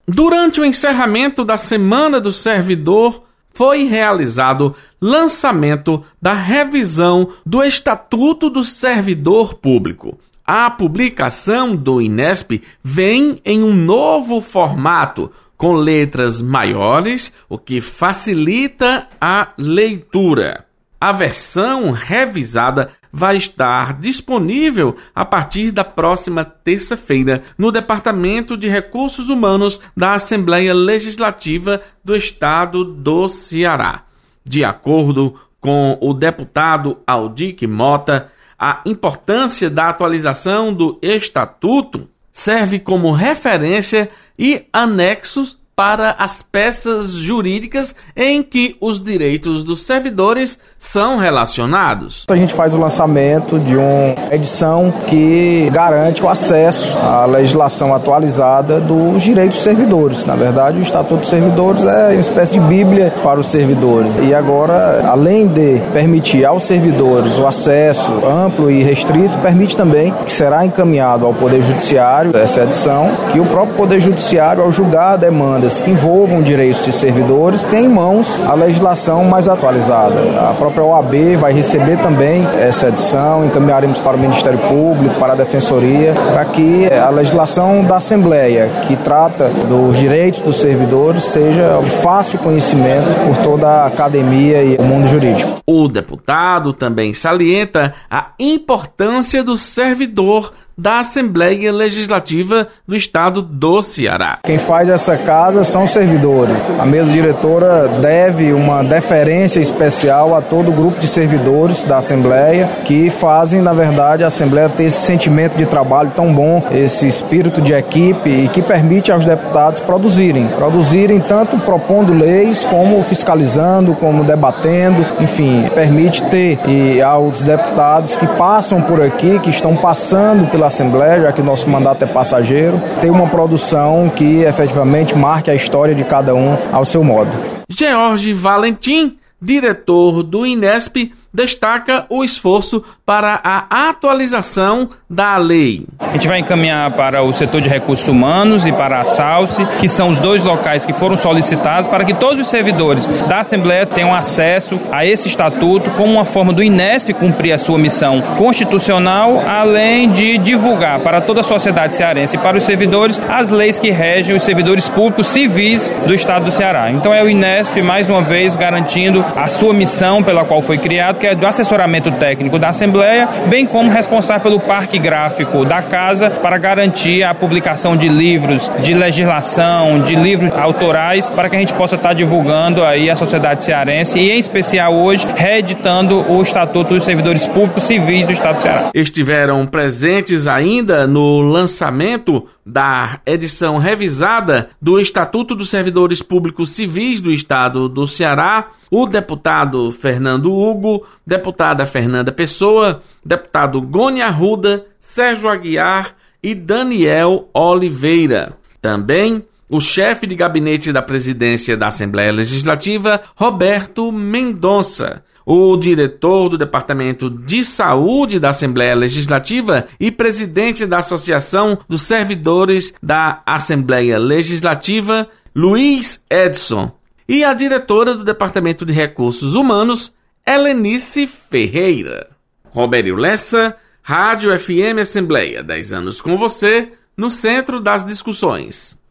Durante o encerramento da Semana do Servidor, foi realizado lançamento da revisão do Estatuto do Servidor Público. A publicação do INESP vem em um novo formato, com letras maiores, o que facilita a leitura. A versão revisada vai estar disponível a partir da próxima terça-feira no Departamento de Recursos Humanos da Assembleia Legislativa do Estado do Ceará. De acordo com o deputado Aldic Mota, a importância da atualização do Estatuto serve como referência e anexos para as peças jurídicas em que os direitos dos servidores são relacionados. A gente faz o lançamento de uma edição que garante o acesso à legislação atualizada dos direitos dos servidores. Na verdade, o Estatuto dos Servidores é uma espécie de bíblia para os servidores. E agora, além de permitir aos servidores o acesso amplo e restrito, permite também que será encaminhado ao Poder Judiciário, essa edição, que o próprio Poder Judiciário, ao julgar demandas que envolvam direitos de servidores, tem em mãos a legislação mais atualizada. A própria OAB vai receber também essa edição, encaminharemos para o Ministério Público, para a Defensoria, para que a legislação da Assembleia, que trata dos direitos dos servidores, seja de fácil conhecimento por toda a academia e o mundo jurídico. O deputado também salienta a importância do servidor da Assembleia Legislativa do Estado do Ceará. Quem faz essa casa são os servidores. A mesa diretora deve uma deferência especial a todo o grupo de servidores da Assembleia que fazem, na verdade, a Assembleia ter esse sentimento de trabalho tão bom, esse espírito de equipe e que permite aos deputados produzirem tanto propondo leis como fiscalizando, como debatendo, enfim, permite ter aos deputados que passam por aqui, que estão passando pela Assembleia, já que nosso mandato é passageiro, ter uma produção que efetivamente marque a história de cada um ao seu modo. George Valentim, diretor do INESP, destaca o esforço para a atualização da lei. A gente vai encaminhar para o setor de recursos humanos e para a SALSE, que são os dois locais que foram solicitados, para que todos os servidores da Assembleia tenham acesso a esse estatuto como uma forma do INESP cumprir a sua missão constitucional, além de divulgar para toda a sociedade cearense e para os servidores as leis que regem os servidores públicos civis do Estado do Ceará. Então é o INESP, mais uma vez, garantindo a sua missão pela qual foi criado, que é do assessoramento técnico da Assembleia, bem como responsável pelo parque gráfico da Casa para garantir a publicação de livros de legislação, de livros autorais, para que a gente possa estar divulgando aí a sociedade cearense e, em especial hoje, reeditando o Estatuto dos Servidores Públicos Civis do Estado do Ceará. Estiveram presentes ainda no lançamento da edição revisada do Estatuto dos Servidores Públicos Civis do Estado do Ceará, o deputado Fernando Hugo, deputada Fernanda Pessoa, deputado Goni Arruda, Sérgio Aguiar e Daniel Oliveira. Também o chefe de gabinete da presidência da Assembleia Legislativa, Roberto Mendonça, o diretor do Departamento de Saúde da Assembleia Legislativa e presidente da Associação dos Servidores da Assembleia Legislativa, Luiz Edson, e a diretora do Departamento de Recursos Humanos, Helenice Ferreira. Robério Lessa, Rádio FM Assembleia, 10 anos com você, no centro das discussões.